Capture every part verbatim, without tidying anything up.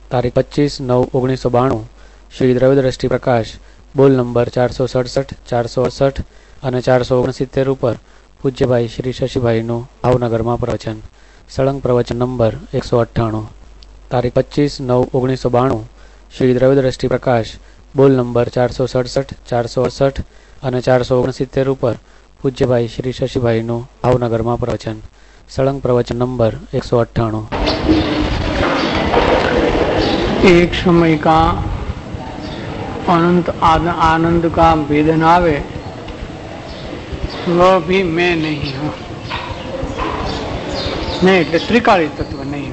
તારીખ પચીસ નવ ઓગણીસો બાણું શ્રી દ્રવ્યદ્રષ્ટિ પ્રકાશ બોલ નંબર ચારસો સડસઠ ચારસો અડસઠ અને ચારસો ઓગણસિત્તેર ઉપર પૂજ્યભાઈ શ્રી શશીભાઈનું ભાવનગરમાં પ્રવચન. સળંગ પ્રવચન નંબર એકસો અઠ્ઠાણું તારીખ પચીસ નવ ઓગણીસો બાણું શ્રી દ્રવ્યદ્રષ્ટિ પ્રકાશ બોલ નંબર ચારસો સડસઠ ચારસો અડસઠ અને ચારસો ઓગણસિત્તેર ઉપર પૂજ્યભાઈ શ્રી શશીભાઈનું ભાવનગરમાં પ્રવચન. સળંગ પ્રવચન નંબર એકસો अट्ठाणु. एक समय का अनंत आनंद का वेदन आवे वह भी मैं नहीं हूँ. मैं એટલે ત્રિકાળી તત્વ નહીં.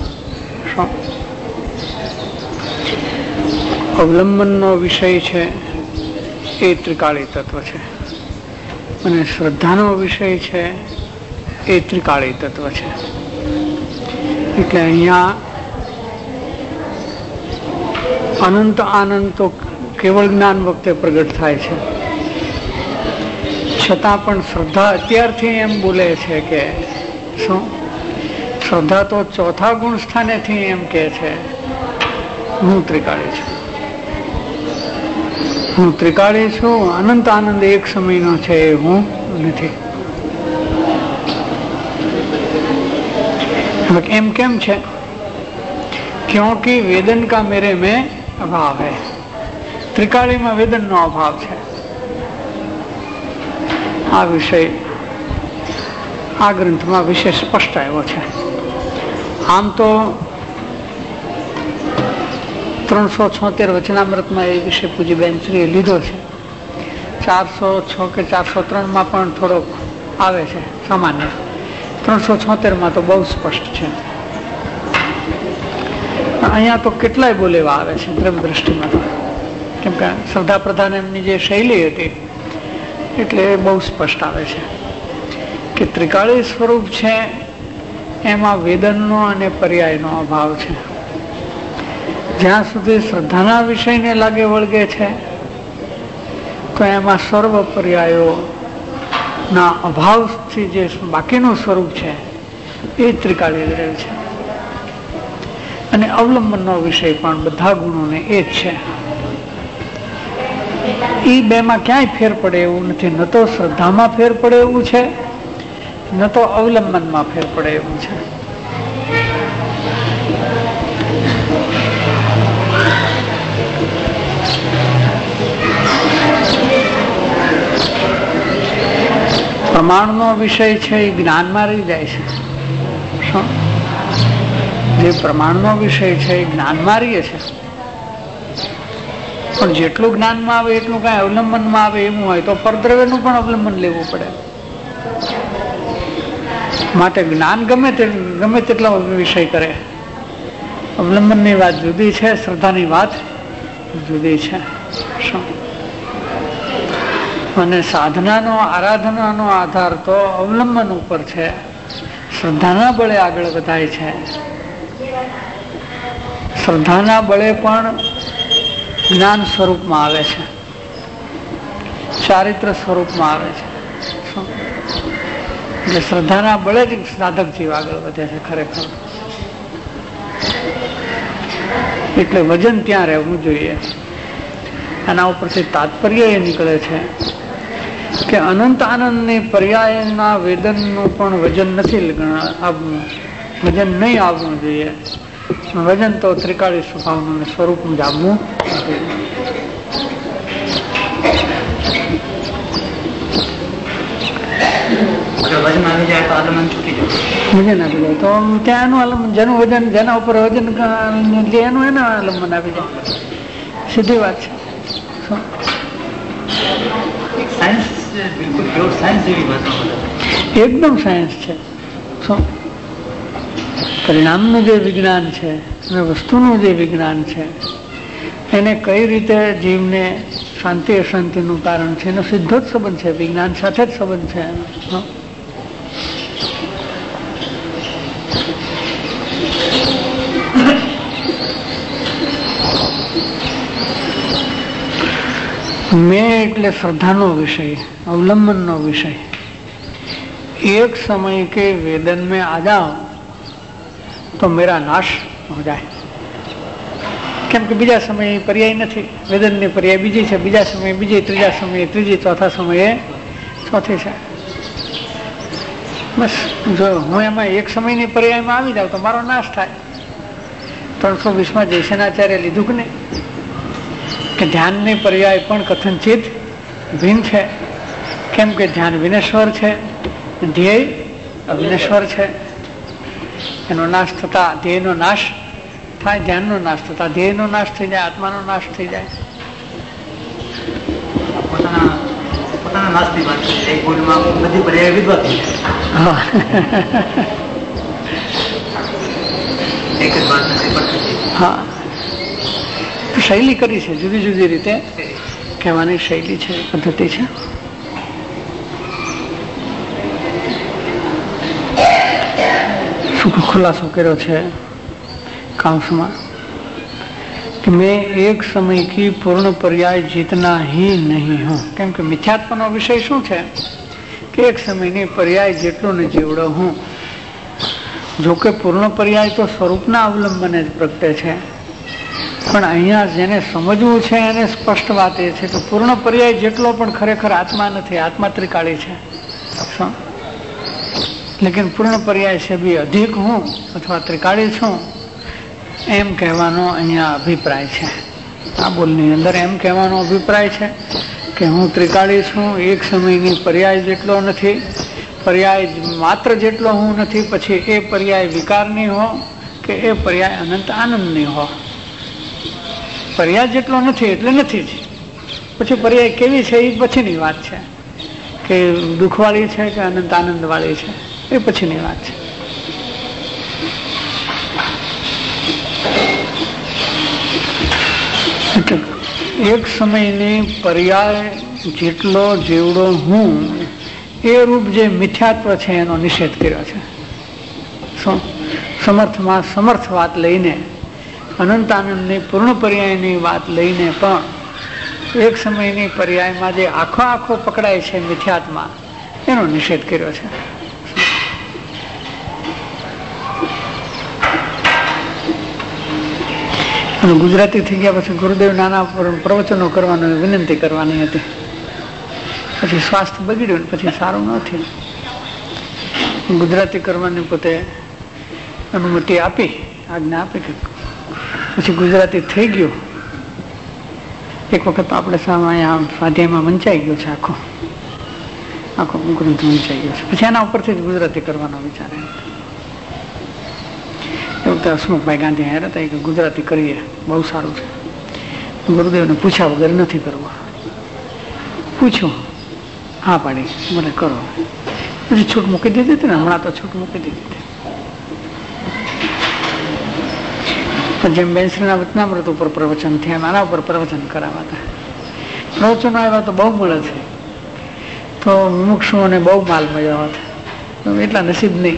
અવલંબનનો વિષય છે એ ત્રિકાળી તત્વ છે અને શ્રદ્ધાનો વિષય છે એ ત્રિકાળી તત્વ છે. એટલે અહીંયા અનંત આનંદ તો કેવળ જ્ઞાન વખતે પ્રગટ થાય છે, છતાં પણ શ્રદ્ધા અત્યારથી એમ બોલે છે કે શું શ્રદ્ધા તો ચોથા ગુણ સ્થાનેથી એમ કે છે હું ત્રિકાળી છું, હું ત્રિકાળી છું. અનંત આનંદ એક સમયનો છે એ હું નથી. એમ કેમ છે? क्योंकि वेदन का मेरे में अभाव है. त्रिकाली में वेदन नो अभाव है. आ विषय आ ग्रंथ में विषय स्पष्ट आव्यो छे. आम तो त्रण सौ छोतेर वचनामृत में ये विषय पूज्य बेन श्री लीधो है. चार सौ छ के चार सौ त्रण में पण थोड़ो आवे छे सामान्य. त्रण सौ छोतेर में तो बहुत स्पष्ट है. अहियाँ तो કેટલાય બોલેવા આવે છે દ્રવ્ય દ્રષ્ટિમાં, કેમ કે શ્રદ્ધા પ્રધાન એમની જે શૈલી હતી એટલે બહુ સ્પષ્ટ આવે છે કે ત્રિકાળી સ્વરૂપ છે એમાં વેદનનો અને પર્યાયનો અભાવ છે. જ્યાં સુધી શ્રદ્ધાના વિષયને લાગે વળગે છે તો એમાં સર્વ પર્યાયો ના અભાવથી જે બાકીનું સ્વરૂપ છે એ ત્રિકાળી રહે છે. અને અવલંબનનો વિષય પણ બધા ગુણોને એ જ છે. એ બેમાં ક્યાંય ફેર પડે એવું નથી. ન તો શ્રદ્ધામાં ફેર પડે એવું છે, ન તો અવલંબનમાં ફેર પડે એવું છે. પ્રમાણનો વિષય છે એ જ્ઞાનમાં રહી જાય છે. શું જે પ્રમાણનો વિષય છે એ જ્ઞાનમાં રહીએ છે, પણ જેટલું જ્ઞાનમાં આવે એટલું કઈ અવલંબનમાં આવે એવું હોય તો પરદ્રવ્યનું પણ અવલંબન લેવું પડે. માટે જ્ઞાન ગમે તે ગમે તેટલો વિષય કરે, અવલંબનની વાત જુદી છે, શ્રદ્ધાની વાત જુદી છે. શું અને સાધનાનો આરાધનાનો આધાર તો અવલંબન ઉપર છે, શ્રદ્ધાના બળે આગળ વધાય છે. શ્રદ્ધાના બળે પણ જ્ઞાન સ્વરૂપમાં આવે છે, ચારિત્ર સ્વરૂપમાં આવે છે. એટલે શ્રદ્ધાના બળે જ સાધક જીવ આગળ વધે છે ખરેખર. એટલે વજન ત્યાં રહેવું જોઈએ. આના ઉપરથી તાત્પર્ય એ નીકળે છે કે અનંત આનંદની પર્યાયના વેદનનું પણ વજન નથી આવવું, વજન નહીં આવવું જોઈએ. વજન તો ત્રિકાળી સ્વભાવનું સ્વરૂપનું જ આવવું. વજન આવી જાય તો આલમન છૂટી જાય. વજન આવી જાય તો ત્યાંનું આલમન, જેનું વજન જેના ઉપર વજન એનું એના આલમન આવી જાય. સીધી વાત છે. એકદમ સાયન્સ છે. શું પરિણામનું જે વિજ્ઞાન છે અને વસ્તુનું જે વિજ્ઞાન છે એને કઈ રીતે જીવને શાંતિ અશાંતિનું કારણ છે એનો સીધો જ સંબંધ છે, વિજ્ઞાન સાથે જ સંબંધ છે. મેં એટલે શ્રદ્ધાનો વિષય, અવलंबनનો विषय. एक समय के वेदन में आ जाओ तो मेरा नाश हो जाए. કેમ કે બીજા સમયે પર્યાય નથી. વેદનની પર્યાય બીજી છે, બીજા સમયે બીજી, ત્રીજા સમયે ત્રીજી, ચોથા સમયે ચોથી છે. બસ જો હું એમાં એક સમયની પર્યાયમાં આવી જાઉં તો મારો નાશ થાય. ત્રણસો વીસમાં જયસેનાચાર્ય લીધું કે નહીં કે ધ્યાનની પર્યાય પણ કથનચિત ભિન્ન છે. કેમ કે ધ્યાન વિનશ્વર છે, ધ્યેય અવિનશ્વર છે. એનો નાશ થતા ધ્યેયનો નાશ થાય, ધ્યાનનો નાશ થતા ધ્યેયનો નાશ થઈ જાય, આત્માનો નાશ થઈ જાય. હા, શૈલી કરી છે, જુદી જુદી રીતે કહેવાની શૈલી છે, પદ્ધતિ છે. શું ખુલાસો કર્યો છે कांसमा कि मैं एक समय की पूर्ण पर्याय जीतना ही नहीं हूँ. केम के मिथ्यात्व विषय शू है कि एक समय ની પર્યાય જેટલો ને જેવડો હું. જો કે પૂર્ણ પર્યાય તો સ્વરૂપના અવલંબને જ પ્રગટે છે, પણ અહીંયા જેને સમજવું છે એને સ્પષ્ટ વાત એ છે કે પૂર્ણ પર્યાય જેટલો પણ ખરેખર આત્મા નથી, આત્મા ત્રિકાળી છે. લેકિન પૂર્ણ પર્યાય છે બી અધિક હું અથવા ત્રિકાળી છું એમ કહેવાનો અહીંયા અભિપ્રાય છે. આ બોલની અંદર એમ કહેવાનો અભિપ્રાય છે કે હું ત્રિકાળી છું, એક સમયની પર્યાય જેટલો નથી, પર્યાય માત્ર જેટલો હું નથી, પછી એ પર્યાય વિકારની હો કે એ પર્યાય અનંત આનંદની હો. પર્યાય જેટલો નથી એટલે નથી જ. પછી પર્યાય કેવી છે એ પછીની વાત છે, કે દુઃખવાળી છે કે અનંત આનંદવાળી છે એ પછીની વાત છે. એક સમયની પર્યાય જેટલો જેવડો હું એ રૂપ જે મિથ્યાત્વ છે એનો નિષેધ કર્યો છે. સમર્થમાં સમર્થ વાત લઈને, અનંત આનંદની પૂર્ણ પર્યાયની વાત લઈને પણ એક સમયની પર્યાયમાં જે આખો આખો પકડાય છે મિથ્યાત્મા, એનો નિષેધ કર્યો છે. અને ગુજરાતી થઈ ગયા પછી ગુરુદેવ નાના પ્રવચનો કરવાની વિનંતી કરવાની હતી. પછી સ્વાસ્થ્ય બગડ્યું, પછી સારું ન થયું. ગુજરાતી કરવાની પોતે અનુમતિ આપી, આજ્ઞા આપી કે પછી ગુજરાતી થઈ ગયું. એક વખત આપણે સામે અહીંયા સ્વાધ્યાયમાં વંચાઈ ગયો છે, આખો આખો ગ્રંથ વંચાઈ ગયો છે. પછી એના ઉપરથી જ ગુજરાતી કરવાનો વિચાર એવું તો હસમુખભાઈ ગાંધી હેર હતા કે ગુજરાતી કરીએ બહુ સારું છે. ગુરુદેવને પૂછ્યા વગર નથી કરવું. પૂછ્યું, હા પાડી, મને કરો. પછી છૂટ મૂકી દીધી હતી ને, હમણાં તો છૂટ મૂકી દીધી હતી. જેમ બેનશ્રીના વચનામૃત ઉપર પ્રવચન થયા, આના ઉપર પ્રવચન કરાવાતા. પ્રવચનો આવ્યા તો બહુ મળે છે, તો મુમુક્ષુઓને બહુ માલ મળ્યો હોત, એટલા નસીબ નહીં.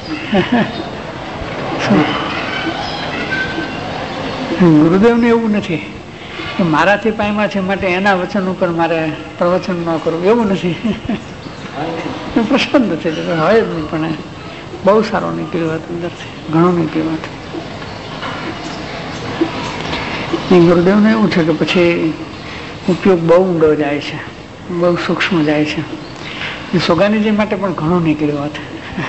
ગુરુદેવને એવું નથી કે મારાથી પામ્યા છે માટે એના વચન ઉપર મારે પ્રવચન ન કરવું, એવું નથી. પ્રશ્ન નથી જતો, હોય જ નહીં. પણ બહુ સારો નીકળ્યો હતો, અંદરથી ઘણો નીકળ્યો હતો. ગુરુદેવને એવું છે કે પછી ઉપયોગ બહુ ઊંડો જાય છે, બહુ સૂક્ષ્મ જાય છે. સોગાનીજી માટે પણ ઘણો નીકળ્યો હતો.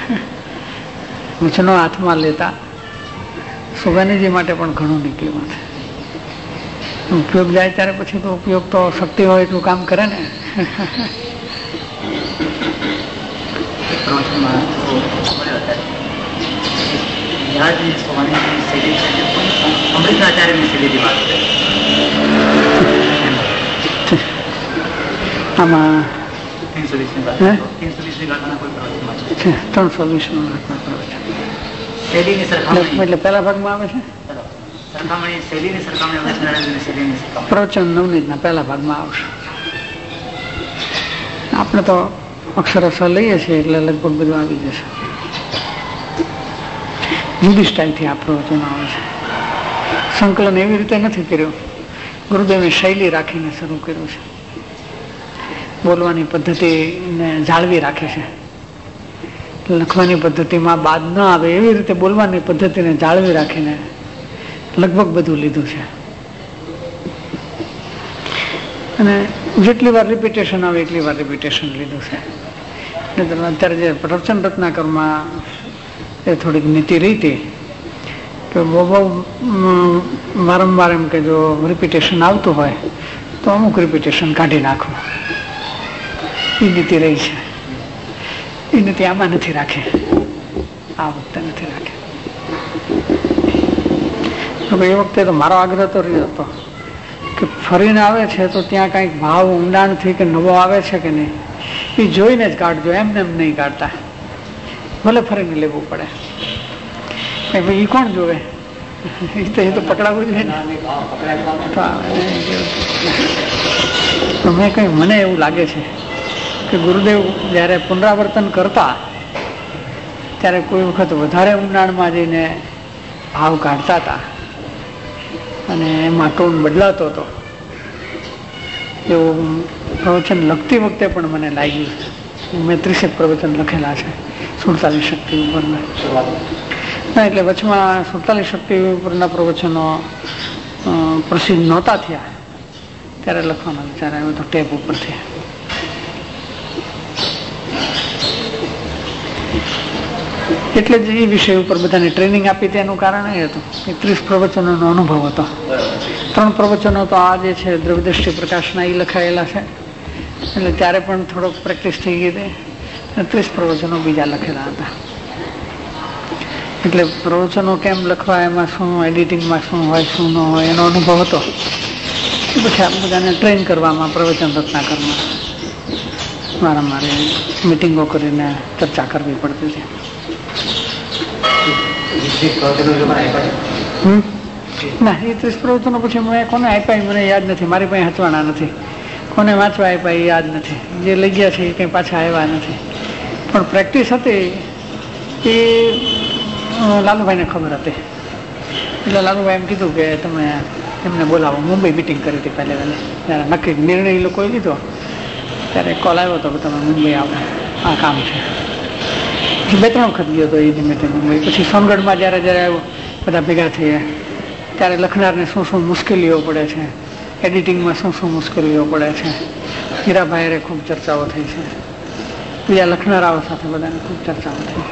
વચનો હાથમાં લેતા સોગાનીજી માટે પણ ઘણું નીકળ્યું હતું. ઉપયોગ જાય ત્યારે પછી તો ઉપયોગ તો શક્તિ હોય એટલું કામ કરે ને. આમાં ત્રણસો વીસ નું એટલે પેલા ભાગમાં આવે છે પ્રવચન નવનીત ના પહેલા ભાગમાં આવશે. આપણે તો અક્ષરશ લઈએ છીએ એટલે લગભગ બધું આવી જશે. જુદી સ્ટાઇલથી આ પ્રવચનો આવે છે. સંકલન એવી રીતે નથી કર્યું, ગુરુદેવની શૈલી રાખીને શરૂ કર્યું છે. બોલવાની પદ્ધતિને જાળવી રાખે છે, લખવાની પદ્ધતિમાં બાદ ન આવે એવી રીતે બોલવાની પદ્ધતિને જાળવી રાખીને લગભગ બધું લીધું છે. અને જેટલી વાર રિપીટેશન આવે એટલી વાર રિપીટેશન લીધું છે. અત્યારે જે પ્રવચન રત્નાકરમાં એ થોડીક નીતિ રહી હતી કે બહુ બહુ વારંવાર એમ કે જો રિપીટેશન આવતું હોય તો અમુક રિપીટેશન કાઢી નાખવું, એ નીતિ રહી છે. એ નીતિ આમાં નથી રાખે, આ વખતે નથી રાખે. એ વખતે તો મારો આગ્રહ તો રહ્યો હતો કે ફરીને આવે છે તો ત્યાં કંઈક ભાવ ઊંડાણથી કે નવો આવે છે કે નહીં એ જોઈને જ કાઢજો, એમને એમ નહીં કાઢતા. ભલે ફરીને લેવું પડે, એ કોણ જોવે? એ તો એ તો પકડાવવું જોઈએ ને. મેં કઈ મને એવું લાગે છે કે ગુરુદેવ જયારે પુનરાવર્તન કરતા ત્યારે કોઈ વખત વધારે ઊંડાણમાં જઈને ભાવ કાઢતા હતા અને એમાં ટોન બદલાતો હતો. એવું પ્રવચન લખતી વખતે પણ મને લાગ્યું. મેં ત્રીસેક પ્રવચન લખેલા છે સુડતાલીસ શક્તિ ઉપરના. ના એટલે વચમાં સુડતાલીસ શક્તિ ઉપરના પ્રવચનો પ્રસિદ્ધ નહોતા થયા ત્યારે લખવાનો વિચાર આવ્યો હતો ટેપ ઉપરથી. એટલે જ એ વિષય ઉપર બધાને ટ્રેનિંગ આપી તેનું કારણ એ હતું કે ત્રીસ પ્રવચનોનો અનુભવ હતો. ત્રણ પ્રવચનો તો આ જે છે દ્રવ્યદ્રષ્ટિ પ્રકાશના એ લખાયેલા છે એટલે ત્યારે પણ થોડોક પ્રેક્ટિસ થઈ ગઈ હતી. અને ત્રીસ પ્રવચનો બીજા લખેલા હતા. એટલે પ્રવચનો કેમ લખવા, એમાં શું એડિટિંગમાં શું હોય શું ન હોય એનો અનુભવ હતો. પછી આ બધાને ટ્રેન કરવામાં પ્રવચન રત્નાકરમાં વારંવાર મિટિંગો કરીને ચર્ચા કરવી પડતી હતી. ના એ ત્રીસ પ્રવચનો પછી મેં કોને આપ્યા મને યાદ નથી, મારી પાસે હચવાના નથી. કોને વાંચવા આપ્યા એ યાદ નથી. જે લઈ ગયા છે એ કંઈ પાછા આવ્યા નથી. પણ પ્રેક્ટિસ હતી એ લાલુભાઈને ખબર હતી. એટલે લાલુભાઈ એમ કીધું કે તમે એમને બોલાવો. મુંબઈ મિટિંગ કરી હતી પહેલે વહેલે, ત્યારે નક્કી નિર્ણય એ લોકોએ લીધો ત્યારે કોલ આવ્યો હતો કે તમે મુંબઈ આવો, આ કામ છે. બે ત્રણ વખત ગયો હતો એ નિમિત્તે મુંબઈ. પછી સોનગઢમાં જ્યારે જ્યારે બધા ભેગા થયા ત્યારે લખનારને શું શું મુશ્કેલીઓ પડે છે, એડિટિંગમાં શું શું મુશ્કેલીઓ પડે છે, હીરાભાઈ ખૂબ ચર્ચાઓ થઈ છે. બીજા લખનારાઓ સાથે બધાને ખૂબ ચર્ચાઓ થઈ.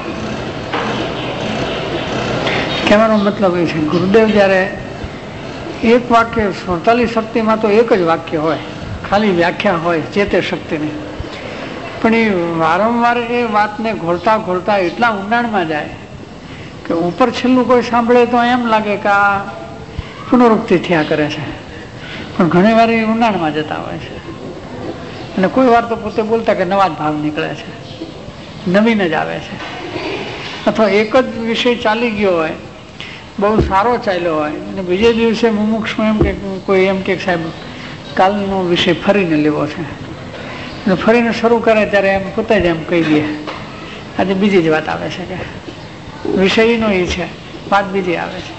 કહેવાનો મતલબ એ છે ગુરુદેવ જ્યારે એક વાક્ય સુડતાલીસ શક્તિમાં તો એક જ વાક્ય હોય, ખાલી વ્યાખ્યા હોય ચેતે શક્તિની, પણ એ વારંવાર એ વાતને ઘોળતા ઘોળતા એટલા ઊંડાણમાં જાય કે ઉપર છેલ્લું કોઈ સાંભળે તો એમ લાગે કે આ પુનરુક્તિ થયા કરે છે, પણ ઘણી વાર એ ઊંડાણમાં જતા હોય છે. અને કોઈ વાર તો પોતે બોલતા કે નવા જ ભાવ નીકળે છે, નવીન જ આવે છે. અથવા એક જ વિષય ચાલી ગયો હોય, બહુ સારો ચાલ્યો હોય અને બીજે દિવસે મુમુક્ષુ એમ કે કોઈ એમ કે સાહેબ કાલનો વિષય ફરીને લેવો છે અને ફરીને શરૂ કરે ત્યારે એમ પોતે જ એમ કહી દે આજે બીજી જ વાત આવે છે કે વિષયનો એ છે, વાત બીજી આવે છે.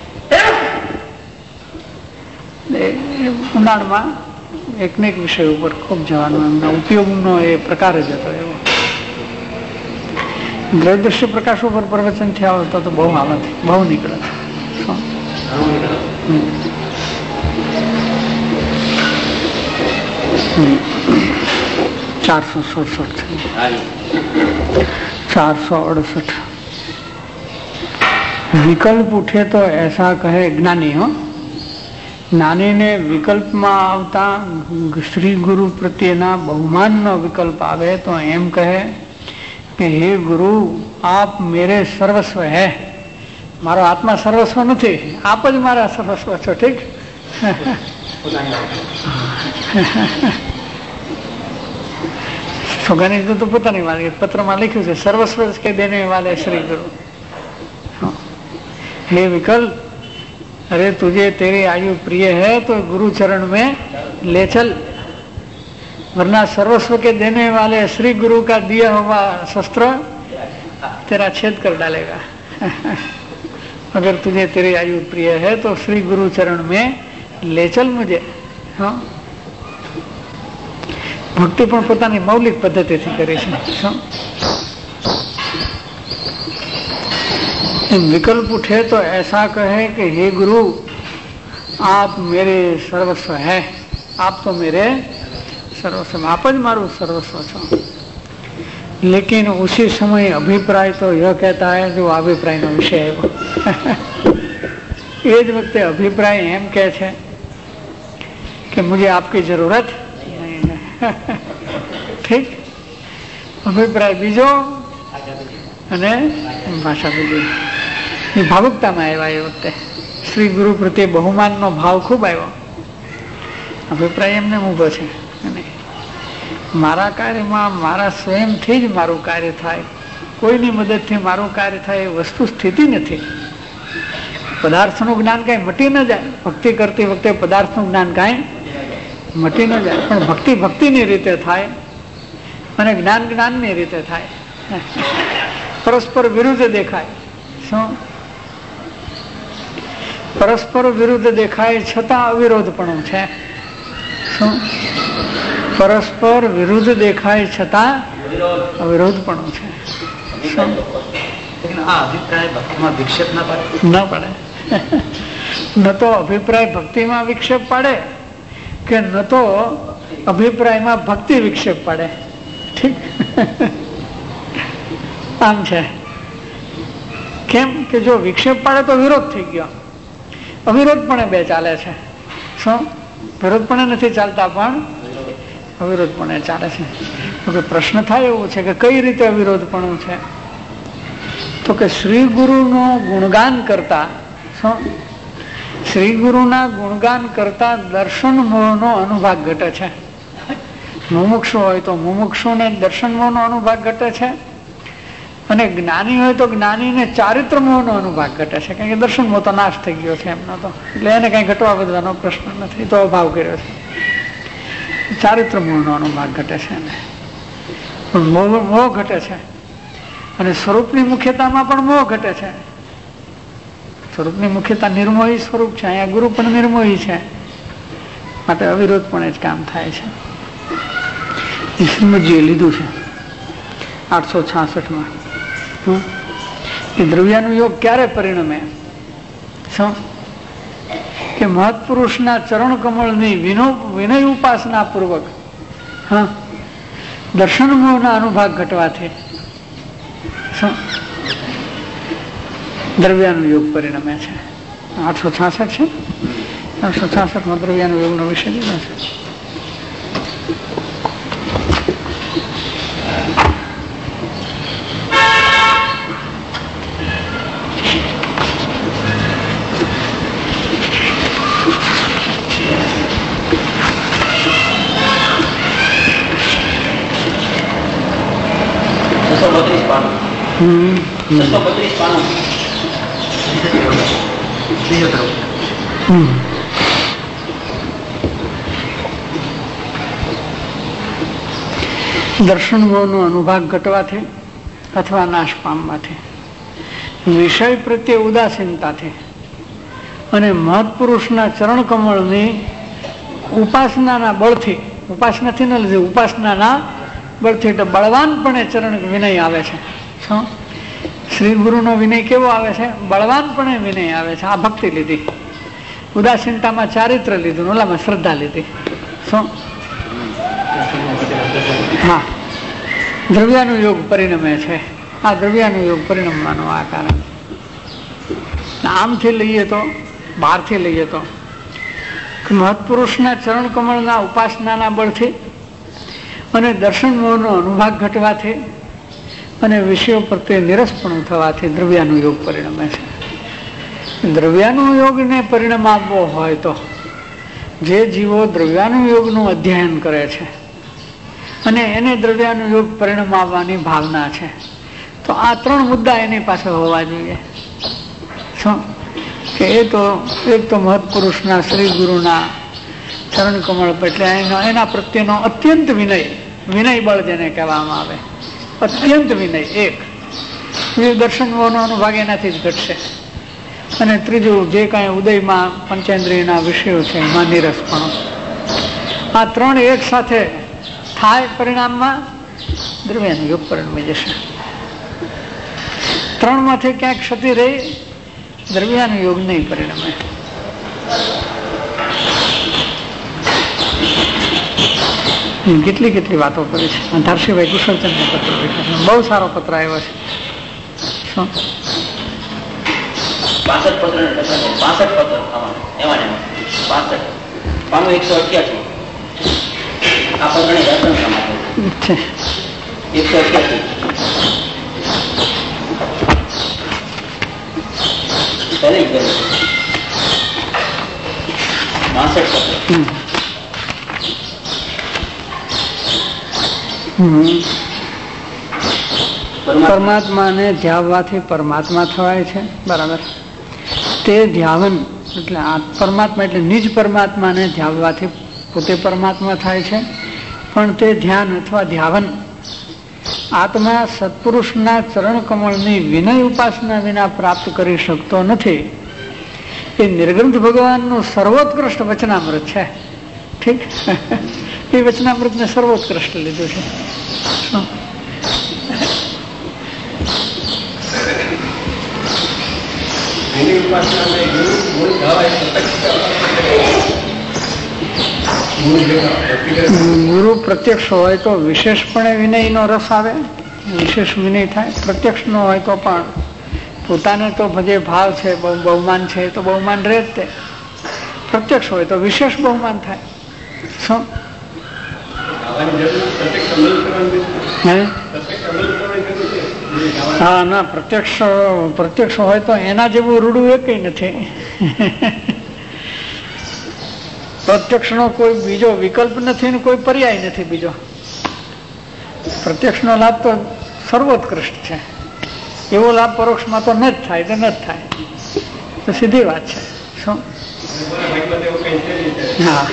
ઊંડાણમાં એક ને એક વિષય ઉપર ખૂબ જવાનો એમના ઉપયોગનો એ પ્રકાર જ હતો. એવો દ્રવ્યદ્રષ્ટિ પ્રકાશ ઉપર પ્રવચન થયા હોય તો બહુ આવે બહુ નીકળે છે. चार सौ सड़सठ चार सौ अड़सठ विकल्प उठे तो ऐसा कहे ज्ञानी हो. જ્ઞાની ને વિકલ્પમાં આવતા શ્રી ગુરુ પ્રત્યેના બહુમાનનો વિકલ્પ આવે તો એમ કહે કે હે ગુરુ આપ મેરે સર્વસ્વ હે. મારો આત્મા સર્વસ્વ નથી, આપ જ મારા સર્વસ્વ છો. ઠીક સોગાની તો પોતાની વાત પત્રમાં લખ્યું છે સર્વસ્વ કે દેને વાલે શ્રી ગુરુ. हे विकल्प अरे तुझे तेरी आयु प्रिय है तो गुरु चरण में ले चल, वरना सर्वस्व के देने वाले श्री गुरु का दिया हुआ शस्त्र तेरा छेद कर डालेगा. अगर तुझे तेरी आयु प्रिय है तो श्री गुरु चरण में ले चल मुझे. हाँ भक्ति પણ પોતાની મૌલિક પદ્ધતિથી કરી છે. विकल्प उठे तो ऐसा कहे कि हे गुरु आप मेरे सर्वस्व है, आप तो मेरे सर्वस्व, आप ज मारू सर्वस्व छो। लेकिन उसी समय अभिप्राय तो यह कहता है जो अभिप्राय नो विषय है ये ज वक्त अभिप्राय एम कहे छे कि मुझे आपकी जरूरत नहीं है ठीक। अभिप्राय बीजो अने भाषा बीजी। भावुकता में आया ए वखते श्री गुरु प्रत्ये बहुमान नो भाव खूब आव्यो। अभिप्राय एमने ऊभो छे मारा कार्य में मारा स्वयं थी ज मारू कार्य थाय, कोईनी मदद थी मारू कार्य थाय वस्तु स्थिति नहीं। पदार्थ नु ज्ञान कई मटी न जाए, भक्ति करती वखते पदार्थ नु ज्ञान कई मटी न जाए, पण भक्ति भक्ति नी रीते थाय अने ज्ञान ज्ञान नी रीते थाय। परस्पर विरुद्ध देखाय शू परस्पर विरुद्ध देखाय छतां अविरोधपणुं छे। शू परस्पर विरुद्ध देखाय छतां अविरोधपणुं छे। लेकिन आ अभिप्राय भक्ति में विक्षेप न पड़े न पड़े न तो अभिप्राय भक्ति में विक्षेप पड़े कि न तो अभिप्राय में भक्ति विक्षेप पड़े ठीक। आम छे केम कि जो विक्षेप पड़े तो विरोध थी गयो, अविरोधपणे बे चाले छे। शू विरोधपणे नथी चालता पण अविरोधपणे चाले छे। तो प्रश्न थाय एवो छे कि कई रीते अविरोधपणुं छे तो कि श्री गुरु नो गुणगान करता शू श्री गुरु ना गुणगान करता दर्शन मोह नो अनुभाग घटे छे। मुमुक्षु होय तो मुमुक्षु ने दर्शन मोह नो अनुभाग घटे छे अने ज्ञानी होय तो ज्ञानी ने चारित्र मोह नो अनुभाग घटे छे। कारण के दर्शन मोह तो नाश थई गयो छे एमनो तो એટલે એને કઈ ઘટવા વધવાનો પ્રશ્ન નથી તો અભાવ કર્યો છે। ચારિત્ર મોહ નો અનુભાગ ઘટે છે મોહ મોહ ઘટે છે અને સ્વરૂપની મુખ્યતામાં પણ મોહ ઘટે છે। સ્વરૂપની મુખ્યતા નિર્મોહી સ્વરૂપ છે, અહીંયા ગુરુ પણ નિર્મોહી છે માટે અવિરોધપણે જ કામ થાય છે। શ્રીમદજીએ લીધું છે આઠસો છાસઠ માં દ્રવ્યાનું યોગ ક્યારે પરિણમે શું કે મહત્પુરુષના ચરણ કમળની વિનય ઉપાસના પૂર્વક હા દર્શન મોહના અનુભાગ ઘટવાથી શું દ્રવ્યાનું યોગ પરિણમે છે। આઠસો છાસઠ છે, આઠસો છાસઠ માં દ્રવ્યાનું યોગનો વિષય લીધો છે। દર્શન મોહનો અનુભાગ ઘટવાથી અથવા નાશ પામવાથી, વિષય પ્રત્યે ઉદાસીનતાથી અને મહત્પુરુષના ચરણ કમળની ઉપાસનાના બળથી, ઉપાસનાથી ન લીધે ઉપાસનાના બળથી એટલે બળવાનપણે ચરણ વિનય આવે છે। શું શ્રી ગુરુનો વિનય કેવો આવે છે? બળવાનપણે વિનય આવે છે। આ ભક્તિ લીધી, ઉદાસીનતામાં ચારિત્ર લીધું, ઓલામાં શ્રદ્ધા લીધી। શું હા દ્રવ્યાનું યોગ પરિણમે છે। આ દ્રવ્યાનું યોગ પરિણમવાનું આ કારણ। આમથી લઈએ તો, બહારથી લઈએ તો મહત્પુરુષના ચરણ કમળના ઉપાસનાના બળથી અને દર્શન મોહનો અનુભાગ ઘટવાથી અને વિષયો પ્રત્યે નિરસપણું થવાથી દ્રવ્યાનું યોગ પરિણમે છે। દ્રવ્યાનું યોગને પરિણામ આપવો હોય તો જે જીવો દ્રવ્યાનું યોગનું અધ્યયન કરે છે અને એને દ્રવ્યાનું યોગ પરિણામ આવવાની ભાવના છે તો આ ત્રણ મુદ્દા એની પાસે હોવા જોઈએ। શું કે એ તો એક તો મહત્પુરુષના શ્રી ગુરુના ચરણ કમળ એટલે એનો એના પ્રત્યેનો અત્યંત વિનય, વિનય બળ જેને કહેવામાં આવે, અત્યંત વિનય એક। દર્શન મોહનો અનુભાગ એનાથી જ ઘટશે। અને ત્રીજું જે કાંઈ ઉદયમાં પંચેન્દ્રિયના વિષયો છે એમાં નિરસપણું। આ ત્રણ એક સાથે થાય પરિણામમાં દ્રવ્યાનું યોગ પરિણમી જશે। ત્રણમાંથી ક્યાંક ક્ષતિ રહી દ્રવ્યાનું યોગ નહીં પરિણમે। કેટલી કેટલી વાતો કરી છે. ધારસીભાઈ કુશળચંદ પત્ર લખ્યા છે, બહુ સારો પત્ર આવ્યો છે. શું પાસઠ પત્ર પાસઠ પત્ર એમાં પાસઠ પાનું એકસો અઠ્યાસી આ પત્રની દર્શન સમાજ એકસો અઠ્યાસી પહેલી બાસઠ પત્ર પરમાત્માને ધ્યાવવાથી પરમાત્મા થવાય છે. બરાબર. તે ધ્યાવન એટલે આ પરમાત્મા એટલે નિજ પરમાત્માને ધ્યાવવાથી પોતે પરમાત્મા થાય છે. પણ તે ધ્યાન અથવા ધ્યાવન આત્મા સત્પુરુષના ચરણ કમળની વિનય ઉપાસના વિના પ્રાપ્ત કરી શકતો નથી. એ નિર્ગ્રંથ ભગવાનનું સર્વોત્કૃષ્ટ વચનામૃત છે. ઠીક, એ વચનામૃતને સર્વોત્કૃષ્ટ લીધું છે. ગુરુ પ્રત્યક્ષ હોય તો વિશેષપણે વિનયનો રસ આવે, વિશેષ વિનય થાય. પ્રત્યક્ષ નો હોય તો પણ પોતાને તો જે ભાવ છે, બહુમાન છે તો બહુમાન રહે જ. તે પ્રત્યક્ષ હોય તો વિશેષ બહુમાન થાય. શું હા ના, પ્રત્યક્ષ પ્રત્યક્ષ હોય તો એના જેવું રૂડું એ કઈ નથી. પ્રત્યક્ષ નો કોઈ બીજો વિકલ્પ નથી ને કોઈ પર્યાય નથી બીજો. પ્રત્યક્ષ નો લાભ તો સર્વોત્કૃષ્ટ છે. એવો લાભ પરોક્ષમાં તો ન જ થાય તો ન જ થાય. તો સીધી વાત છે. શું હા,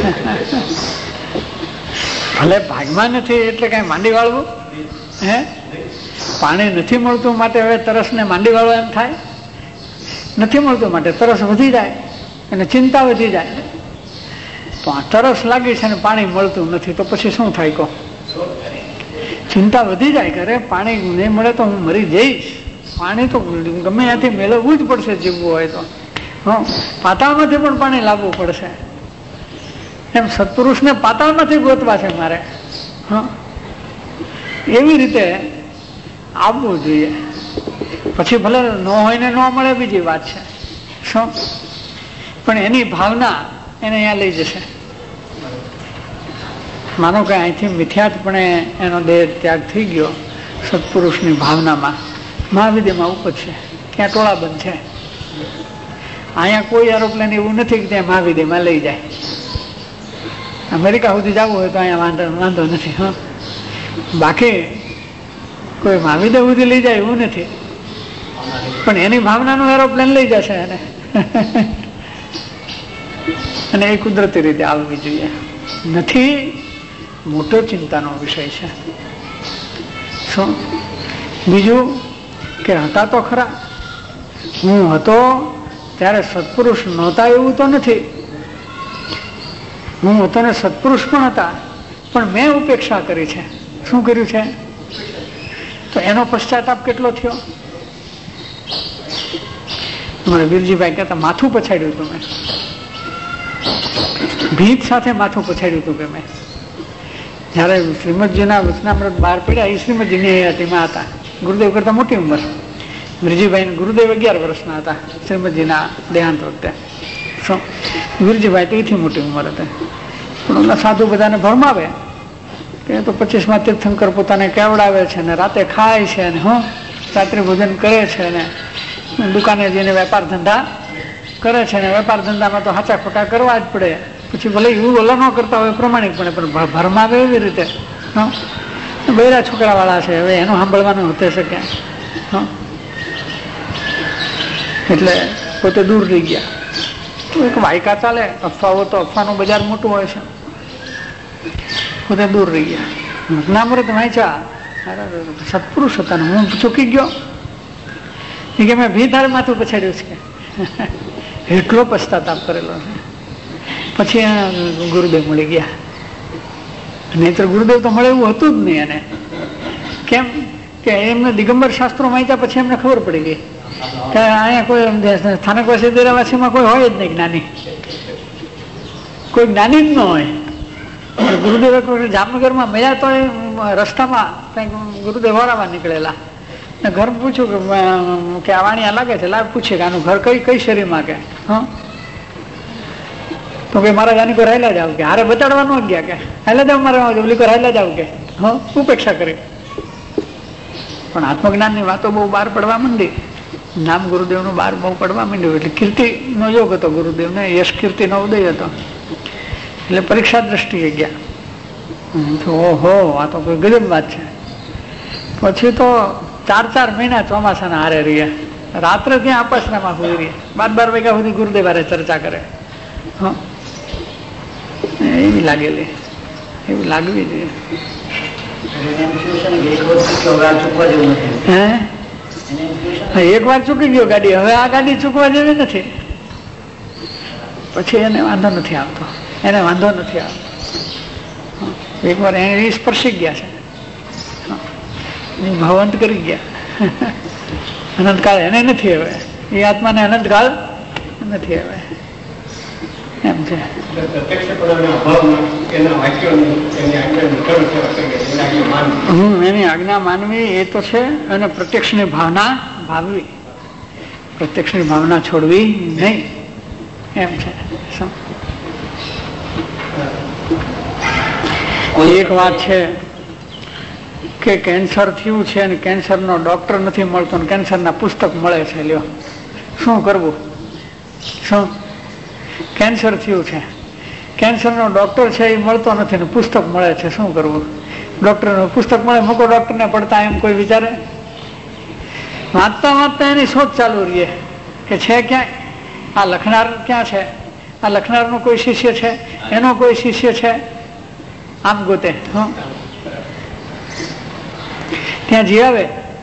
ભલે ભાગમાં નથી એટલે કઈ માંડી વાળવું હે? પાણી નથી મળતું માટે હવે તરસ ને માંડી વાળવા એમ થાય? નથી મળતું માટે તરસ વધી જાય અને ચિંતા વધી જાય. તરસ લાગી છે ને પાણી મળતું નથી તો પછી શું થાય? કહો, ચિંતા વધી જાય કે અરે પાણી નહીં મળે તો હું મરી જઈશ. પાણી તો ગમે ત્યાંથી મેળવવું જ પડશે જીવવું હોય તો. હા, પાતાળમાંથી પણ પાણી લાવવું પડશે. એમ સત્પુરુષને પાતાળમાંથી ગોતવા છે મારે. હા, એવી રીતે આવવું જોઈએ. પછી ભલે ન હોય ને ન મળે બીજી વાત છે. શું પણ એની ભાવના એને અહીંયા લઈ જશે. માનો કે અહીંથી મિથ્યાતપણે એનો દેહ ત્યાગ થઈ ગયો, સત્પુરુષની ભાવનામાં મહાવિદ્યમાં ઉપજશે. ત્યાં ટોળાબંધ છે. અહીંયા કોઈ એરોપ્લેન એવું નથી કે ત્યાં મહાવિદ્યમાં લઈ જાય. અમેરિકા સુધી જવું હોય તો અહીંયા વાંધો વાંધો નથી. હા, બાકી કોઈ મહાવિદ્ય સુધી લઈ જાય એવું નથી. પણ એની ભાવનાનું એરોપ્લેન લઈ જશે એને. અને એ કુદરતી રીતે આવવી જોઈએ. નથી મોટો ચિંતાનો વિષય છે. શું બીજું કે હતા તો ખરા, હું હતો ત્યારે સત્પુરુષ નહોતા એવું તો નથી. હું હતો ને સત્પુરુષ પણ હતા, પણ મેં ઉપેક્ષા કરી છે. શું કર્યું છે? તો એનો પશ્ચાતાપ કેટલો થયો? મારે વીરજીભાઈ કહેતા માથું પછાડ્યું હતું મેં. ભીત સાથે માથું પછાડ્યું હતું કે મેં જયારે શ્રીમદજીના વચનામૃત બહાર પડ્યા. એ શ્રીમદજીની હયાતીમાં હતા. ગુરુદેવ કરતા મોટી ઉંમર. વીરજીભાઈ ગુરુદેવ અગિયાર વર્ષના હતા શ્રીમદજીના દેહાંત વખતે. શું વીરજીભાઈ તો એથી મોટી ઉંમર હતા. પણ ઓલા સાધુ બધાને ભરમાવે કે તો પચીસમાં તીર્થંકર પોતાને કેવડાવે છે ને રાતે ખાય છે ને હું રાત્રિ ભોજન કરે છે ને દુકાને જઈને વેપાર ધંધા કરે છે ને વેપાર ધંધામાં તો હાચા ખોટા કરવા જ પડે. પછી ભલે એવું ઓલા ન કરતા હોય પ્રમાણિકપણે, પણ ભરમાવે એવી રીતે. હા, બૈરા છોકરા વાળા છે, હવે એનું સાંભળવાનું હોતે શકે. હા, એટલે પોતે દૂર રહી ગયા. એક વાયકા ચાલે, અફવાઓ તો અફવાનું બજાર મોટું હોય છે. પોતે દૂર રહી ગયા. વચનામૃત વાંચ્યા, સત્પુરુષ હતા ને હું ચૂકી ગયો. એ કે મેં ભી તારે માથું પછાડ્યું છે. એટલો પશ્ચાતાપ કરેલો છે. પછી ગુરુદેવ મળી ગયા. નહીતર ગુરુદેવ તો મળે એવું હતું જ નહીં એને. કેમ કે એમને દિગંબર શાસ્ત્રો વાંચ્યા પછી એમને ખબર પડી ગઈ કે અહીંયા કોઈ સ્થાનકવાસી દેરાવાસીમાં કોઈ હોય જ નહીં જ્ઞાની. કોઈ જ્ઞાની જ ન હોય. ગુરુદેવ એક વખત જામનગરમાં મળ્યા તો એ રસ્તામાં કંઈક ગુરુદેવ વરાવા નીકળેલા ને ઘર પૂછ્યું કે આ વાણિયા લાગે છે, લાગ પૂછે કે આનું ઘર કઈ કઈ શેરીમાં કે હા તો કે મારા જાની કોઈ રહેલા જાવ કે હારે બતાડવાનું ગયા કે હેલા જાવ મારે ઓલી કોઈ રહેલા જાવ કે હા ઉપેક્ષા કરી. પણ આત્મજ્ઞાનની વાતો બહુ બહાર પડવા માંડી, નામ ગુરુદેવનું બહાર બહુ પડવા માંડ્યું એટલે કીર્તિનો યોગ હતો ગુરુદેવને, યશ કીર્તિનો ઉદય હતો એટલે પરીક્ષા દ્રષ્ટિએ ગયા. ઓહો આ તો કોઈ ગજબ વાત છે. પછી તો ચાર ચાર મહિના ચોમાસાના હારે રહ્યા, રાત્રે ત્યાં અપાસનામાં હોઈ રહ્યા, બાર બાર વાગ્યા સુધી ગુરુદેવ હારે ચર્ચા કરે. હા એવી લાગેલી, એવી લાગવી જોઈએ. હે એક વાર ચૂકી ગયો ગાડી, હવે આ ગાડી ચૂકવા જેવી નથી. પછી એને વાંધો નથી આવતો, એને વાંધો નથી આવતો. એક વાર એને સ્પર્શી ગયા છે, ભાવંત કરી ગયા. અનંતકાળ એને નથી હવે, એ આત્માને અનંતકાળ નથી હવે એમ છે. હમ એની આજ્ઞા માનવી એ તો છે, અને પ્રત્યક્ષની ભાવના ભાવવી, પ્રત્યક્ષની ભાવના છોડવી નહીં એમ છે. એક વાત છે કે કેન્સર થયું છે અને કેન્સરનો ડોક્ટર નથી મળતો, કેન્સરના પુસ્તક મળે છે. લ્યો શું કરવું? શું કેન્સર થયું છે, કેન્સરનો ડોક્ટર છે એ મળતો નથી ને પુસ્તક મળે છે, શું કરવું? ડોક્ટરનું પુસ્તક મળે મૂકો ડોક્ટરને પડતા એમ કોઈ વિચારે? વાંચતા વાંચતા એની શોધ ચાલુ રહીએ કે છે ક્યાં, આ લખનાર ક્યાં છે, આ લખનારનો કોઈ શિષ્ય છે, એનો કોઈ શિષ્ય છે, આમ ગોતે. હં ત્યાં જી આવે,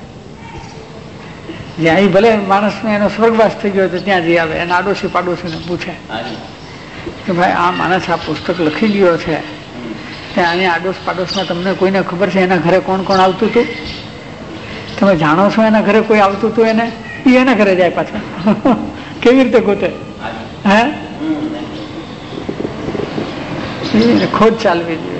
જ્યાં એ ભલે માણસને એનો સ્વર્ગવાસ થઈ ગયો તો ત્યાં જી આવે, એના આડોશી પાડોશીને પૂછે કે ભાઈ આ માણસ આ પુસ્તક લખી ગયો છે, ત્યાં અહીંયા આડોશ પાડોશમાં તમને કોઈને ખબર છે એના ઘરે કોણ કોણ આવતું હતું? તમે જાણો છો એના ઘરે કોઈ આવતું હતું? એને એ એના ઘરે જાય પાછા. કેવી રીતે ગોતે? હે ખોજ ચાલવી જોઈએ.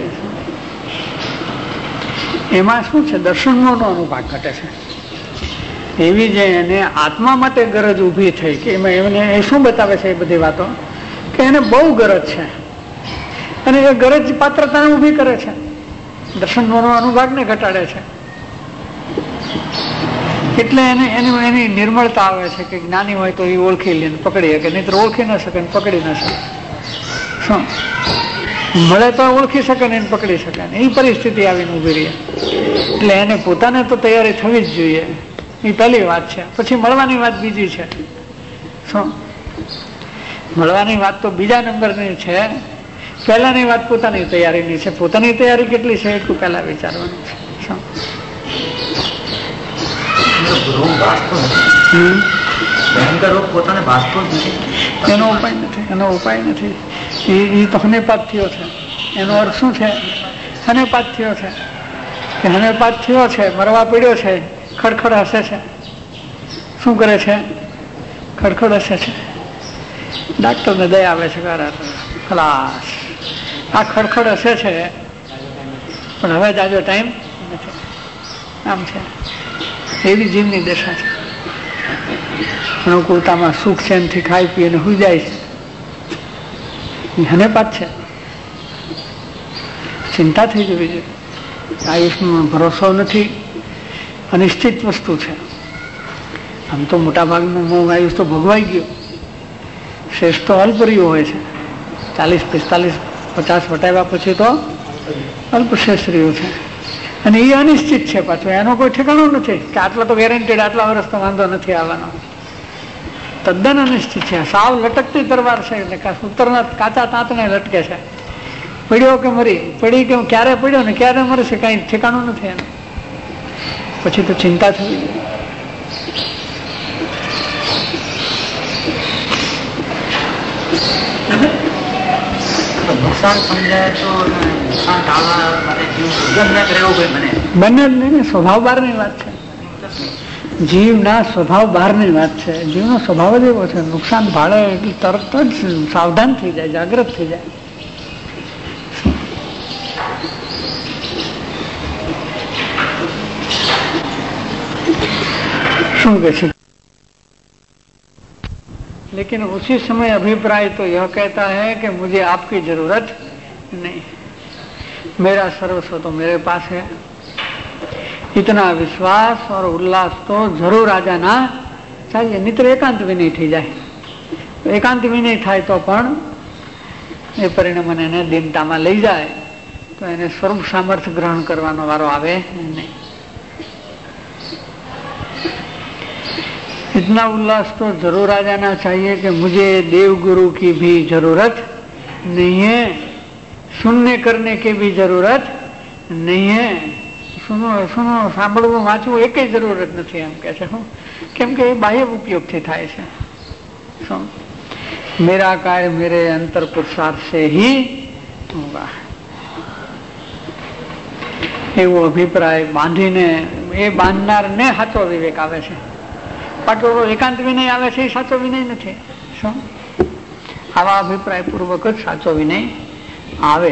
એમાં શું છે, દર્શનનો અનુભાગ ઘટે છે. એવી જે એને આત્મા માટે ગરજ ઊભી થઈ કે એમાં એમને એ શું બતાવે છે એ બધી વાતો કે એને બહુ ગરજ છે અને એ ગરજ પાત્રતાને ઊભી કરે છે, દર્શનનો અનુભાગને ઘટાડે છે. એટલે એને એની એની નિર્મળતા આવે છે કે જ્ઞાની હોય તો એ ઓળખી લે પકડી શકે, નહીં તો ઓળખી ન શકે ને પકડી ન શકે. શું મળે તો ઓળખી શકે ને એને પકડી શકે ને, એ પરિસ્થિતિ આવીને ઊભી રહી. એટલે એને પોતાને તો તૈયારી થવી જ જોઈએ, એ પહેલી વાત છે. પછી મળવાની વાત બીજી છે. શું મળવાની વાત તો બીજા નંબરની છે, પહેલાની વાત પોતાની તૈયારીની છે. પોતાની તૈયારી કેટલી છે એટલું પહેલા વિચારવાનું છે. શું એનો ઉપાય નથી, એનો ઉપાય નથી. એ તો હનેપાત થયો છે. એનો અર્થ શું છે? હનેપાત થયો છે કે હનેપાત થયો છે, મરવા પડ્યો છે, ખડખડ હસે છે. શું કરે છે? ખડખડ હસે છે. ડાક્ટરને દયા આવે છે, ખલાસ આ ખડખડ હસે છે પણ હવે જ આજો ટાઈમ નથી. આમ છે, એવી જીવની દશા છે. અનુકૂળતામાં સુખ ચેનથી ખાઈ પીને સુઈ જાય છે, હનેપાત છે. ચિંતા થઈ જવી જોઈએ. આયુષમાં ભરોસો નથી, અનિશ્ચિત વસ્તુ છે. આમ તો મોટા ભાગનું મોહ આયુષ તો ભોગવાઈ ગયો. શ્રેષ્ઠ તો અલ્પરિયો હોય છે, ચાલીસ પિસ્તાલીસ પચાસ વટાવ્યા પછી તો અલ્પ શ્રેષ્ઠ છે. અને એ અનિશ્ચિત છે પાછું, એનો કોઈ ઠેકાણું નથી કે આટલા તો ગેરંટેડ આટલા વર્ષ તો વાંધો નથી આવવાનો. તદ્દન અનિશ્ચિત છે, સાવ લટકતી તરવાર છે. એટલે સૂતરના કાચા તાંતને લટકે છે. પડ્યો કે મરી, પડી કે ક્યારે પડ્યો ને ક્યારે મરશે કઈ ઠેકાણું નથી એનું. પછી તો ચિંતા થવી જોઈએ. નુકસાન સમજાય તો નુકસાન ટાળવા માટે જીવ ઉદ્યમ ન કરે એવું કોઈ બને? બને જ નહીં ને. સ્વભાવ બહારની વાત છે. જીવના સ્વભાવ બહારની વાત છે. જીવનો સ્વભાવ જ એવો છે, નુકસાન ભાળે એટલે તરત જ સાવધાન થઈ જાય, જાગૃત થઈ જાય. શું કે છે, लेकिन उसी समय अभिप्राय तो यह कहता है कि मुझे आपकी जरूरत नहीं, मेरा सर्वस्व तो मेरे पास है। इतना विश्वास और उल्लास तो जरूर आ जाना चाहिए, नहीं तो एकांत विनय थी जाए। एकांत विनय થાય તો પણ એ પરિણામને એને દીનતામાં લઈ જાય તો એને સ્વરૂપ સામર્થ્ય ગ્રહણ કરવાનો વારો આવે નહીં। इतना उल्लास तो जरूर आ जाना चाहिए कि मुझे देव गुरु की भी जरूरत नहीं है, सुनने करने की भी जरूरत नहीं है। सुनो सुनो સાંભળવું વાંચવું એક જરૂરત નથી એમ કે છે, કેમ કે એ બાહ્ય ઉપયોગથી થાય છે। શું मेरा कार्य मेरे अंतर पुरुषार्थ से ही होगा, એવો અભિપ્રાય બાંધીને એ બાંધનારને સાચો વિવેક આવે છે। પાછો એકાંત વિનય આવે છે એ સાચો વિનય નથી। શું આવા અભિપ્રાય પૂર્વક જ સાચો વિનય આવે।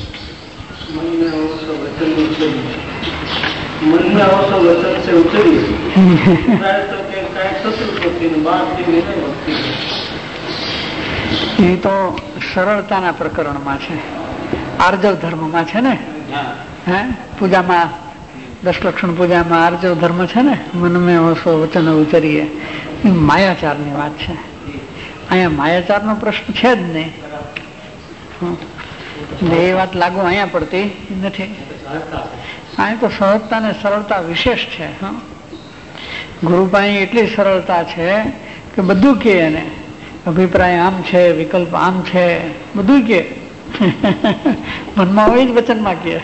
એ તો સરળતાના પ્રકરણમાં છે, આર્જવ ધર્મમાં છે ને, હે પૂજામાં દસ લક્ષણ પૂજામાં આર્જવ ધર્મ છે ને, મનમે ઓસો વચન ઉતરીએ, માયાચારની વાત છે। અહીંયા માયાચારનો પ્રશ્ન છે જ નહીં, એ વાત લાગુ અહીંયા પડતી નથી। અહીંયા તો સહજતા ને સરળતા વિશેષ છે। ગુરુ પાસે એટલી સરળતા છે કે બધું કે એને અભિપ્રાય આમ છે, વિકલ્પ આમ છે, બધું કે મનમાં હોય જ વચનમાં કે।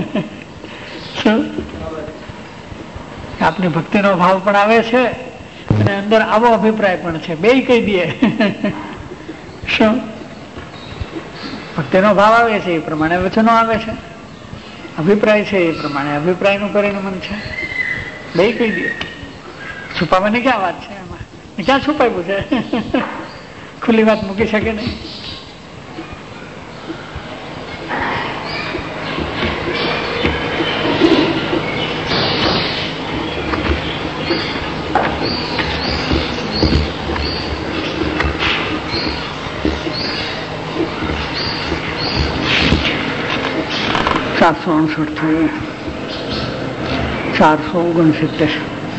આપની ભક્તિનો ભાવ પણ આવે છે અને અંદર આવો અભિપ્રાય પણ છે, બે કહી દે। શું ભક્તિનો ભાવ આવે છે એ પ્રમાણે વચનો આવે છે, અભિપ્રાય છે એ પ્રમાણે અભિપ્રાયનું પરિણમન છે, બે કહી દે। છુપાવવાની ક્યાં વાત છે એમાં, ક્યાં છુપાવ્યું છે? ખુલ્લી વાત મૂકી શકે નહીં। चार सौ अड़सठ थे, चार सौ उनसितर।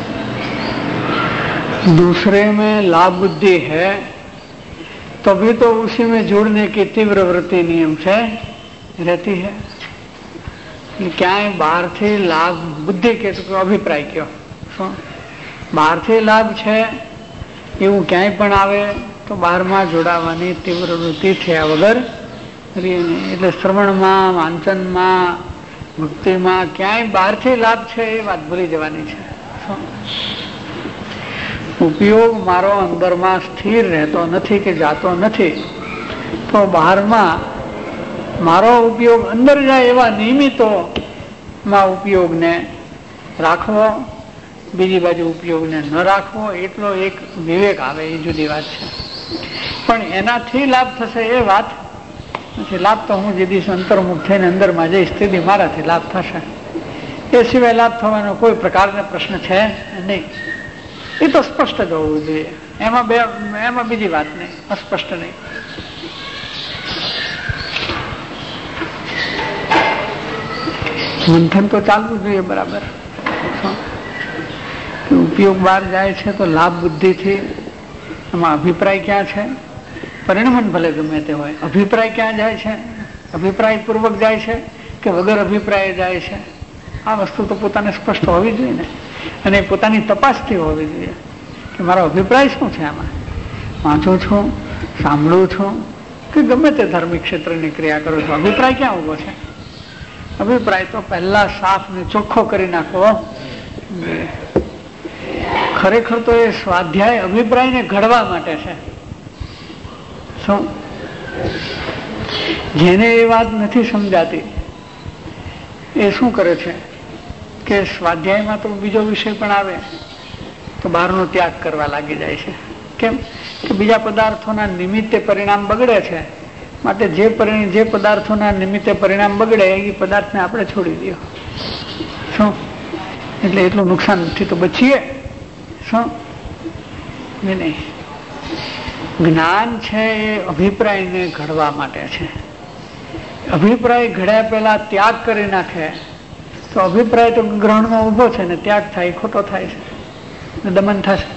दूसरे में लाभ बुद्धि है तभी तो उसी में जुड़ने की तीव्र वृत्ति नियम से रहती है। क्या बाहर थी लाभ बुद्धि के तो अभिप्राय क्यों शो बाहर थी लाभ है एवं क्या आवे तो बाहर में जोड़ावानी तीव्र वृत्ति थया वगर એટલે શ્રવણમાં, વાંચનમાં, ભક્તિમાં ક્યાંય બહારથી લાભ છે એ વાત ભૂલી જવાની છે। ઉપયોગ મારો અંદરમાં સ્થિર રહેતો નથી કે જાતો નથી, તો બહારમાં મારો ઉપયોગ અંદર જાય એવા નિમિત્તોમાં ઉપયોગને રાખવો, બીજી બાજુ ઉપયોગને ન રાખવો, એટલો એક વિવેક આવે એ જુદી વાત છે। પણ એનાથી લાભ થશે એ વાત લાભ તો હું જે દિવસ અંતર્મુખ થઈને અંદરમાં જઈશ તેથી મારાથી લાભ થશે, એ સિવાય લાભ થવાનો કોઈ પ્રકારનો પ્રશ્ન છે નહીં। એ તો સ્પષ્ટ જ હોવું જોઈએ, એમાં બે એમાં બીજી વાત નહીં, અસ્પષ્ટ નહીં। મંથન તો ચાલવું જોઈએ બરાબર। ઉપયોગ બહાર જાય છે તો લાભ બુદ્ધિથી, એમાં અભિપ્રાય ક્યાં છે, પરિણમન ભલે ગમે તે હોય, અભિપ્રાય ક્યાં જાય છે, અભિપ્રાય પૂર્વક જાય છે કે વગર અભિપ્રાય જાય છે, આ વસ્તુ તો પોતાને સ્પષ્ટ હોવી જોઈએ ને, અને પોતાની તપાસથી હોવી જોઈએ કે મારો અભિપ્રાય શું છે, આમાં વાંચું છું, સાંભળું છું કે ગમે તે ધાર્મિક ક્ષેત્રની ક્રિયા કરું છું, અભિપ્રાય ક્યાં ઉભો છે? અભિપ્રાય તો પહેલા સાફ ને ચોખ્ખો કરી નાખવો। ખરેખર તો એ સ્વાધ્યાય અભિપ્રાયને ઘડવા માટે છે। શું જેને એ વાત નથી સમજાતી એ શું કરે છે કે સ્વાધ્યાયમાં તો બીજો વિષય પણ આવે તો બહારનો ત્યાગ કરવા લાગી જાય છે। કેમ કે બીજા પદાર્થોના નિમિત્તે પરિણામ બગડે છે, માટે જે પરિણામ જે પદાર્થોના નિમિત્તે પરિણામ બગડે એ પદાર્થને આપણે છોડી દો। શું એટલે એટલું નુકસાનથી તો બચીએ। શું નહીં. જ્ઞાન છે એ અભિપ્રાયને ઘડવા માટે છે. અભિપ્રાય ઘડ્યા પહેલા ત્યાગ કરી નાખે તો અભિપ્રાય તો ગ્રહણમાં ઉભો છે ને ત્યાગ થાય ખોટો થાય છે, દમન થશે.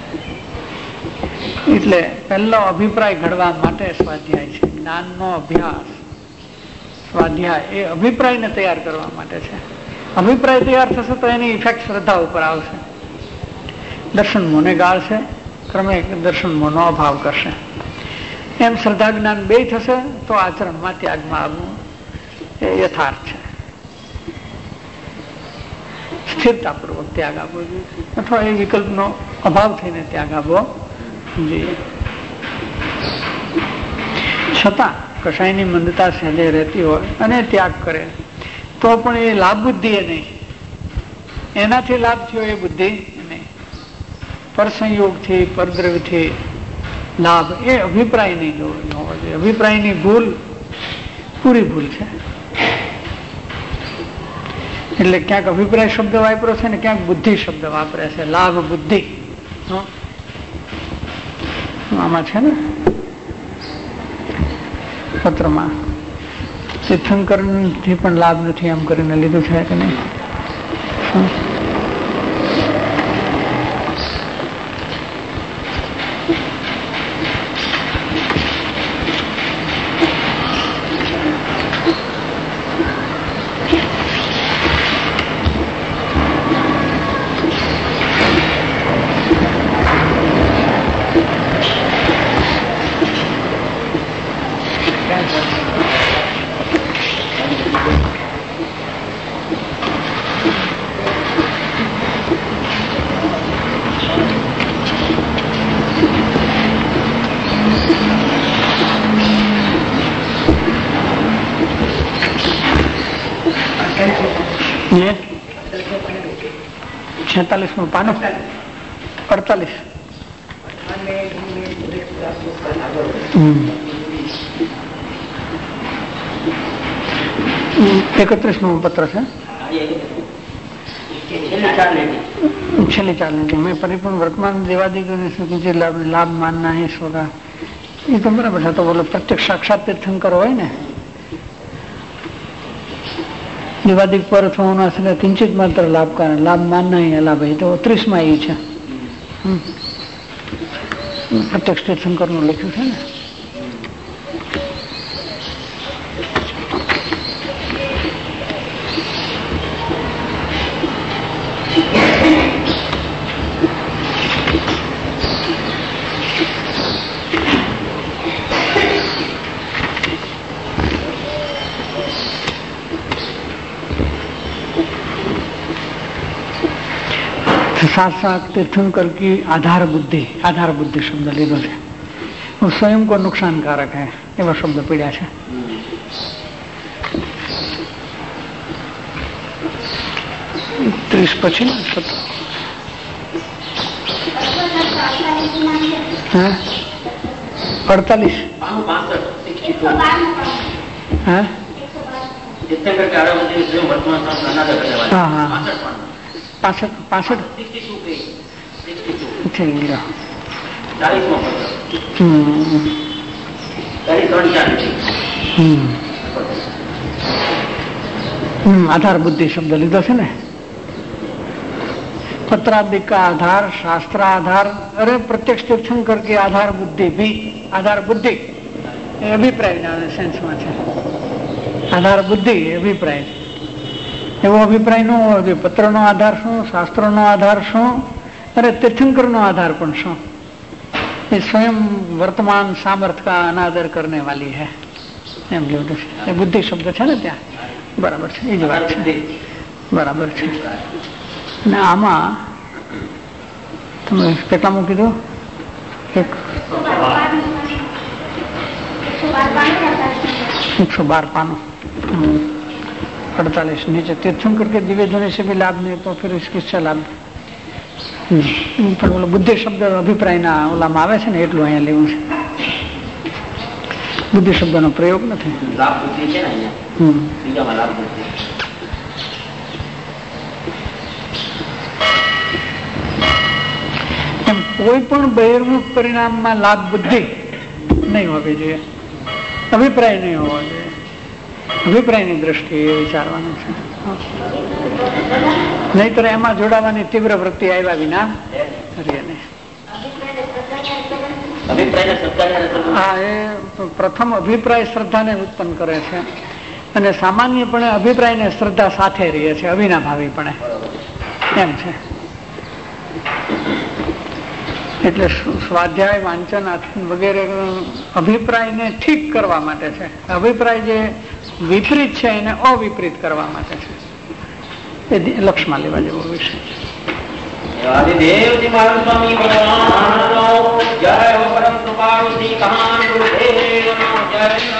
એટલે પહેલો અભિપ્રાય ઘડવા માટે સ્વાધ્યાય છે. જ્ઞાનનો અભ્યાસ સ્વાધ્યાય એ અભિપ્રાયને તૈયાર કરવા માટે છે. અભિપ્રાય તૈયાર થશે તો એની ઇફેક્ટ શ્રદ્ધા ઉપર આવશે. દર્શન મોને ગાળશે, ક્રમે દર્શન મોનો અભાવ કરશે. એમ શ્રદ્ધા જ્ઞાન બે થશે તો આચરણમાં ત્યાગમાં આવવું એ યથાર્થ છે. સ્થિરતાપૂર્વક ત્યાગ આપવો જોઈએ અથવા એ વિકલ્પનો અભાવ થઈને ત્યાગ આપવો જોઈએ. છતાં કશાયની મંદતા સહેજે રહેતી હોય અને ત્યાગ કરે તો પણ એ લાભ બુદ્ધિ એ નહીં, એનાથી લાભ થયો એ બુદ્ધિ નહીં. પરસંયોગથી પરદ્રવ્યથી લાભ એ અભિપ્રાય નહીં હોવો જોઈએ. અભિપ્રાયની ભૂલ પૂરી ભૂલ છે. એટલે ક્યાંક અભિપ્રાય શબ્દ વાપર્યો છે ને ક્યાંક બુદ્ધિ શબ્દ વાપરે છે. લાભ બુદ્ધિ આમાં છે ને પત્રમાં તીર્થંકર થી પણ લાભ નથી એમ કરીને લીધું છે કે નહીં? છેતાલીસ નું પાનું અડતાલીસ એકત્રીસ નું પત્ર છે. છેલ્લી ચાર લીટી મેં પરિપૂર્ણ વર્તમાન દેવાદિક લાભ માનના હે સ્વગા એ તો બરાબર છે. તો બોલો પ્રત્યક્ષ સાક્ષાત તીર્થંકર હોય ને દેવાદિક પર થવાના કિંચિત માત્ર લાભ કારણ લાભ માનના લાભ એ તો ત્રીસ માં એ છે. પ્રત્યક્ષ તીર્થંકર નું લખ્યું છે ને. साथ साथ तीर्थंकर की आधार बुद्धि आधार बुद्धि शब्द लीधो है वो स्वयं को नुकसानकारक है एवं शब्द पीड़ा है. ત્રીસ પછી અડતાલીસ હા હા પાસઠ પાસઠ થઈ ગયા. आधार बुद्धि शब्द लीधो है ने. पत्रादिक का आधार शास्त्र आधार अरे प्रत्यक्ष तीर्थंकर के आधार बुद्धि भी आधार बुद्धि अभिप्राय सेंस में है. आधार बुद्धि अभिप्राय एवो अभिप्राय न हो. पत्र नो आधार शू शास्त्र नो आधार शू अरे तीर्थंकर नो आधार पण शू ये स्वयं वर्तमान सामर्थ्य का अनादर करने वाली है एम लीधुं छे. बुद्धि शब्द है ने त्या बराबर है. ए ज वात छे बराबर है. ने आमा तमे કેટલા મૂકી દો એક एक सौ बार पानो अड़तालीस नीचे तीर्थंकर के दिव्य ध्वनि से भी लाभ नहीं तो फिर इसकी से लाभ પણ ઓલો બુદ્ધિ શબ્દ અભિપ્રાયના ઓલામાં આવે છે ને એટલું અહીંયા લેવું છે. બુદ્ધિ શબ્દનો પ્રયોગ નથી. લાભ બુદ્ધિ છે ને અહીંયા બીજામાં લાભ બુદ્ધિ. એમ કોઈ પણ બહિર્મુખ પરિણામમાં લાભ બુદ્ધિ નહીં હોવી જોઈએ, અભિપ્રાય નહીં હોવો જોઈએ. અભિપ્રાયની દ્રષ્ટિએ વિચારવાનું છે, નહીતર એમાં જોડાવાની તીવ્ર વૃત્તિ આવ્યા વિના કરીએ નહીં. હા, એ પ્રથમ અભિપ્રાય શ્રદ્ધાને ઉત્પન્ન કરે છે અને સામાન્યપણે અભિપ્રાયને શ્રદ્ધા સાથે રહે છે, અવિનાભાવીપણે એમ છે. એટલે સ્વાધ્યાય, વાંચન વગેરે અભિપ્રાયને ઠીક કરવા માટે છે. અભિપ્રાય જે વિપરીત છે એને અવિપરીત કરવા માટે છે. એ લક્ષમાં લેવા જેવો વિષય છે. આદિદેવજી મહારાજ સ્વામી ભગવાન જય હો પરમ કૃપાળુ શ્રી કહાન ગુરુદેવ જય.